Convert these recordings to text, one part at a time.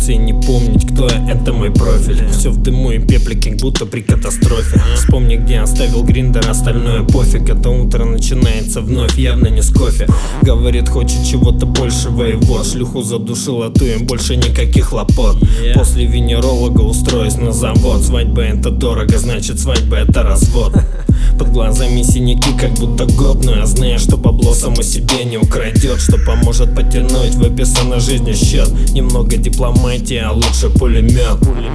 и не помнить, кто я, это мой профиль. Все в дыму и пепле, как будто при катастрофе. Вспомни, где оставил гриндер, остальное пофиг. Это утро начинается вновь, явно не с кофе. Говорит, хочет чего-то большего, его шлюху задушила, то им больше никаких хлопот. После венеролога устроюсь на завод. Свадьба это дорого, значит свадьба это развод. Под глазами синяки, как будто год. Но я знаю, что бабло само себе не украдет, что поможет потянуть выписанной жизнью счет. Немного дипломатии, а лучше пулемет.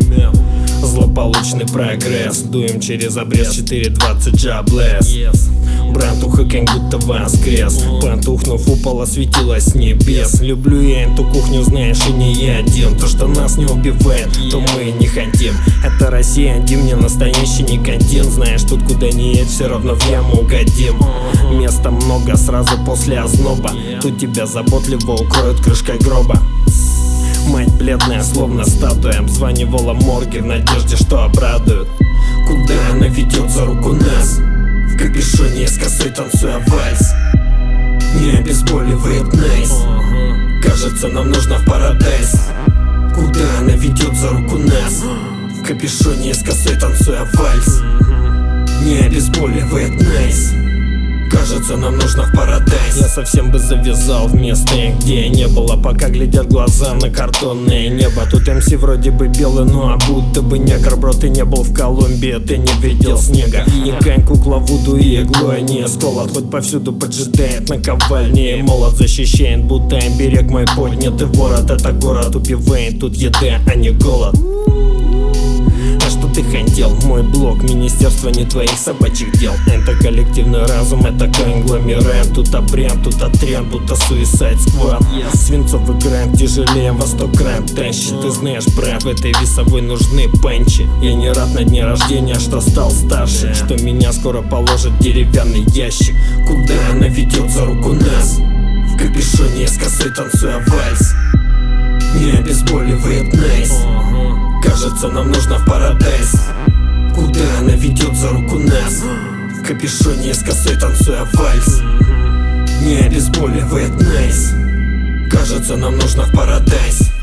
Злополучный прогресс, дуем через обрез 4.20 jobless. Братуха как будто воскрес, потухнув упала, светилась с небес. Люблю я эту кухню, знаешь, и не я один. То, что нас не убивает, то мы не хотим. Это Россия, один не настоящий никотин. Знаешь, тут куда ни едь, все равно в яму угодим. Места много сразу после озноба. Тут тебя заботливо укроют крышкой гроба. Мать бледная, словно статуя, обзванивала морги в надежде, что обрадуют. Куда она ведет за руку нас? В капюшоне с косой танцуя вальс. Не обезболивает найс. Кажется, нам нужно в парадайз. Куда она ведет за руку нас? В капюшоне с косой танцуя вальс. Не обезболивает найс. Кажется, нам нужно в парадайз. Я совсем бы завязал в месте, где я не было, пока глядят глаза на картонное небо. Тут МС вроде бы белый, ну а будто бы негр. Бро, ты не был в Колумбии, ты не видел снега. Никакая кукла вуду и иглой, не сколот. Хоть повсюду поджидает наковальне, и молот защищает, будто берег мой поднятый ворот. Это город убивает, тут еда, а не голод. А что ты хотел? Мой блог, министерство не твоих собачьих дел. Это коллективный разум, это конгломерат. Тут обряд, тут отряд, будто Suicide Squad. Свинцовый грант тяжелее во 100 крат тащит. Ты знаешь, брат, в этой весовой нужны панчи. Я не рад на дне рождения, что стал старше, что меня скоро положит деревянный ящик. Куда она ведет за руку нас? В капюшоне с косой танцуя вальс. Не обезболивает найс. Кажется, нам нужно в парадайз. Куда она ведет за руку нас? В капюшоне с косой танцуя вальс. Не обезболивает найс. Кажется, нам нужно в парадайз.